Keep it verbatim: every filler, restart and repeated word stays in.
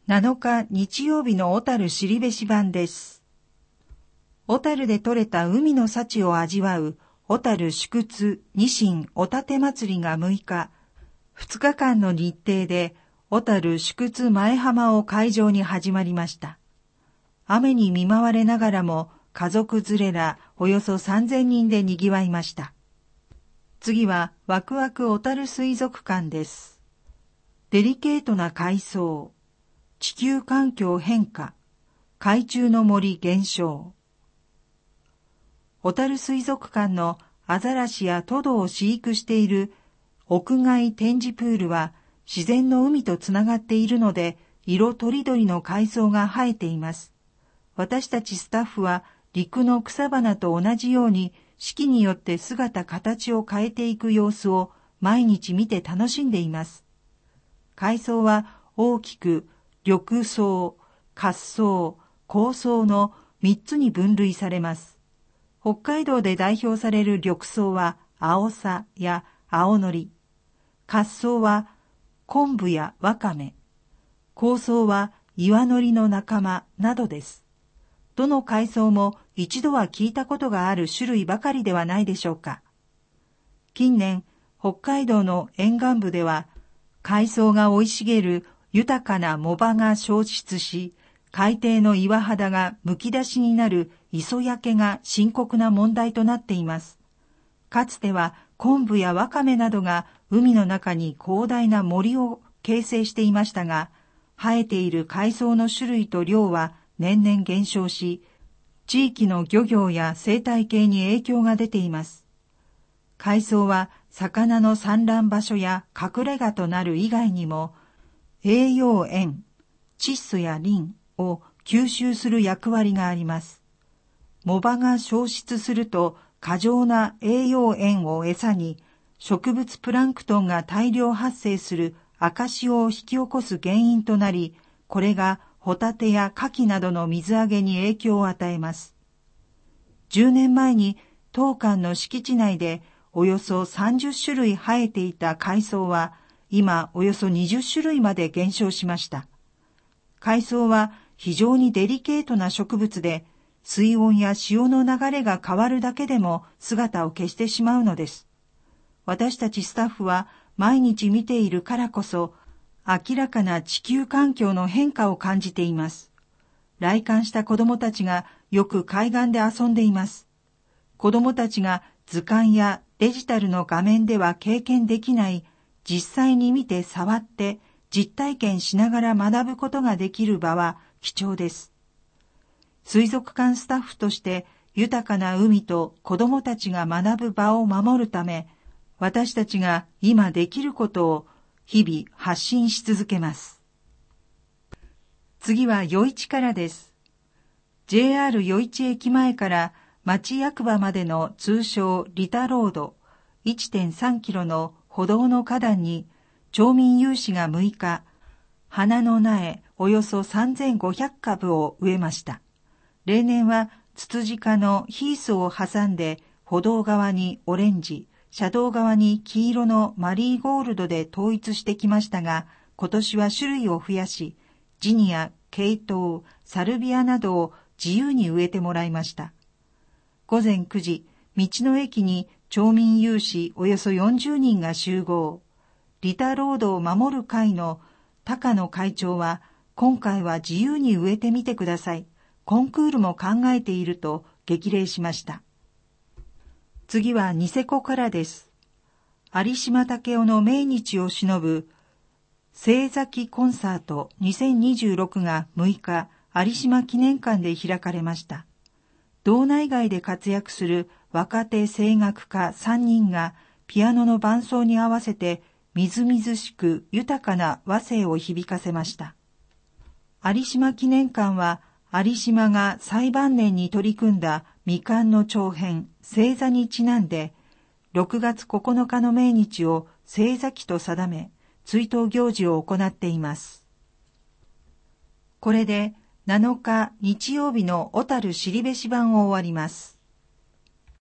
なのか日曜日の小樽後志版です。小樽で採れた海の幸を味わう小樽祝津ニシンおたて祭りがむいか、ふつかかんの日程で小樽祝津前浜を会場に始まりました。雨に見舞われながらも家族連れらおよそさんぜんにんで賑わいました。次はワクワク小樽水族館です。デリケートな海藻、地球環境変化、海中の森減少。小樽水族館のアザラシやトドを飼育している屋外展示プールは自然の海とつながっているので、色とりどりの海藻が生えています。私たちスタッフは陸の草花と同じように四季によって姿形を変えていく様子を毎日見て楽しんでいます。海藻は大きく緑藻、褐藻、紅藻のみっつに分類されます。北海道で代表される緑藻はアオサや青のり、褐藻は昆布やわかめ、紅藻は岩のりの仲間などです。どの海藻も一度は聞いたことがある種類ばかりではないでしょうか。近年、北海道の沿岸部では海藻が生い茂る豊かな藻場が消失し、海底の岩肌がむき出しになる磯焼けが深刻な問題となっています。かつては昆布やわかめなどが海の中に広大な森を形成していましたが、生えている海藻の種類と量は年々減少し、地域の漁業や生態系に影響が出ています。海藻は魚の産卵場所や隠れ家となる以外にも、栄養塩、窒素やリンを吸収する役割があります。藻場が消失すると過剰な栄養塩を餌に植物プランクトンが大量発生する赤潮を引き起こす原因となり、これがホタテやカキなどの水揚げに影響を与えます。じゅうねんまえに当館の敷地内でおよそさんじゅっしゅるい生えていた海藻は今およそにじゅっしゅるいまで減少しました。海藻は非常にデリケートな植物で、水温や潮の流れが変わるだけでも姿を消してしまうのです。私たちスタッフは毎日見ているからこそ、明らかな地球環境の変化を感じています。来館した子どもたちがよく海岸で遊んでいます。子どもたちが図鑑やデジタルの画面では経験できない、実際に見て触って実体験しながら学ぶことができる場は貴重です。水族館スタッフとして豊かな海と子どもたちが学ぶ場を守るため、私たちが今できることを日々発信し続けます。次は余市からです。ジェイアール 余市駅前から町役場までの通称リタロード いってんさんキロの歩道の花壇に町民有志がむいか、花の苗およそさんぜんごひゃくかぶを植えました。例年はツツジ科のヒースを挟んで歩道側にオレンジ、車道側に黄色のマリーゴールドで統一してきましたが、今年は種類を増やし、ジニア、ケイトウ、サルビアなどを自由に植えてもらいました。ごぜんくじ、道の駅に町民有志およそよんじゅうにんが集合。リタロードを守る会の高野会長は、今回は自由に植えてみてください。コンクールも考えていると激励しました。次はニセコからです。有島武雄の命日を偲ぶ星崎コンサートにせんにじゅうろくがむいか、有島記念館で開かれました。道内外で活躍する若手声楽家さんにんがピアノの伴奏に合わせてみずみずしく豊かな和声を響かせました。有島記念館は有島が最晩年に取り組んだ未完の長編星座にちなんで、ろくがつここのかの命日を星座期と定め、追悼行事を行っています。これでなのか日曜日の小樽後志版を終わります。